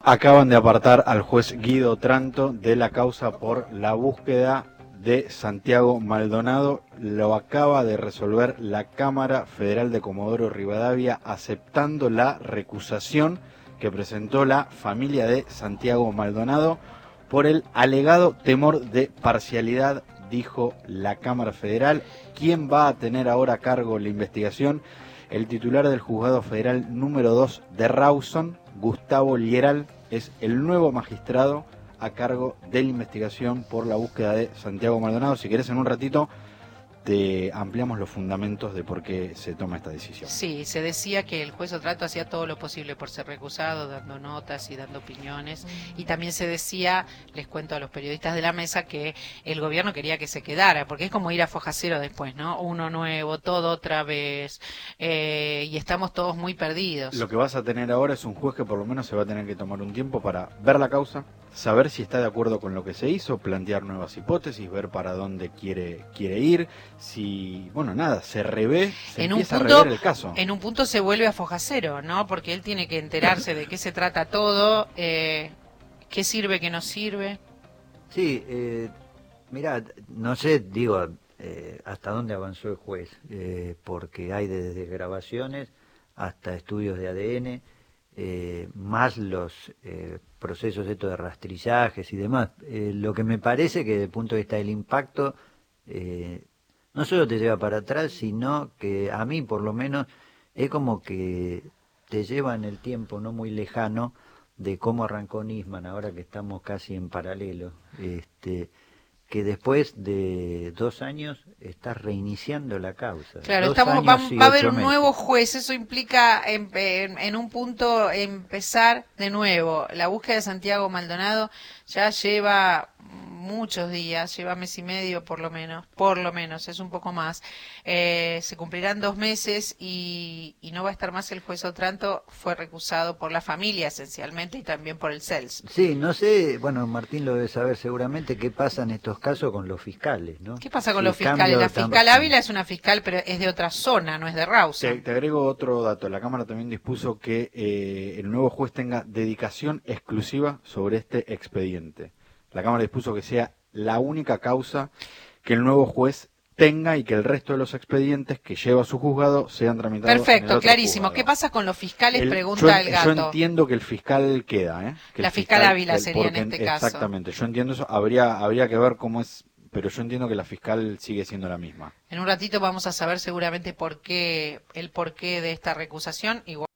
Acaban de apartar al juez Guido Otranto de la causa por la búsqueda de Santiago Maldonado. Lo acaba de resolver la Cámara Federal de Comodoro Rivadavia, aceptando la recusación que presentó la familia de Santiago Maldonado por el alegado temor de parcialidad, dijo la Cámara Federal. ¿Quién va a tener ahora a cargo la investigación? El titular del Juzgado Federal número 2 de Rawson, Gustavo Lieral, es el nuevo magistrado a cargo de la investigación por la búsqueda de Santiago Maldonado. Si querés, en un ratito te ampliamos los fundamentos de por qué se toma esta decisión. Sí, se decía que el juez Otranto hacía todo lo posible por ser recusado, dando notas y dando opiniones, y también se decía, les cuento a los periodistas de la mesa, que el gobierno quería que se quedara, porque es como ir a foja cero después, ¿no? Uno nuevo, todo otra vez, y estamos todos muy perdidos. Lo que vas a tener ahora es un juez que por lo menos se va a tener que tomar un tiempo para ver la causa, saber si está de acuerdo con lo que se hizo, plantear nuevas hipótesis, ver para dónde quiere ir, si, bueno, nada, se revé, se empieza a rever el caso. En un punto se vuelve a foja cero, ¿no? Porque él tiene que enterarse de qué se trata todo, qué sirve, qué no sirve. Sí, mira, no sé, digo, hasta dónde avanzó el juez, porque hay desde grabaciones hasta estudios de ADN, más los procesos estos de rastrillajes y demás. Lo que me parece que desde el punto de vista del impacto, no solo te lleva para atrás, sino que a mí por lo menos es como que te lleva en el tiempo no muy lejano de cómo arrancó Nisman, ahora que estamos casi en paralelo, que después de 2 años estás reiniciando la causa. Claro, va a haber un nuevo juez, eso implica en un punto empezar de nuevo. La búsqueda de Santiago Maldonado ya lleva muchos días, lleva mes y medio por lo menos, es un poco más. Se cumplirán 2 meses y no va a estar más el juez Otranto. Fue recusado por la familia esencialmente y también por el CELS. Sí, no sé, bueno, Martín lo debe saber seguramente, qué pasa en estos casos con los fiscales, ¿no? ¿Qué pasa con los fiscales? La fiscal Ávila es una fiscal, pero es de otra zona, no es de Rawson. Te agrego otro dato. La Cámara también dispuso que el nuevo juez tenga dedicación exclusiva sobre este expediente. La Cámara dispuso que sea la única causa que el nuevo juez tenga y que el resto de los expedientes que lleva a su juzgado sean tramitados. Perfecto, clarísimo. Juzgado. ¿Qué pasa con los fiscales? Pregunta el gato. Yo entiendo que el fiscal queda, que la fiscal Ávila sería en este caso. Exactamente, yo entiendo eso. Habría que ver cómo es, pero yo entiendo que la fiscal sigue siendo la misma. En un ratito vamos a saber seguramente el porqué de esta recusación. Igual